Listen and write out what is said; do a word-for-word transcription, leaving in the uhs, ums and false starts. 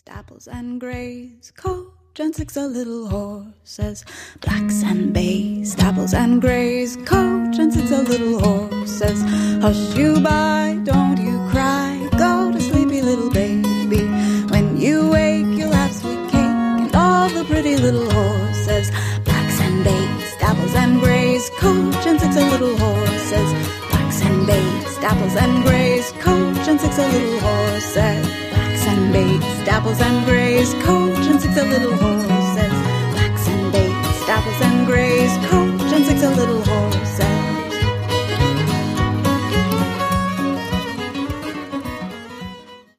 dapbles and grays, coach and six a little horses, blacks and bays, dapbles and grays, coach and six a little horses. Hush you by, don't you cry, go to sleepy little baby. When you wake you'll have sweet cake and all the pretty little horses, blacks and bays, dapbles and grays, coach and six a little horses, blacks and bays, dapbles and grays, coach and six a little horses, blacks and bays, dapbles and grays, coach and six a little horses.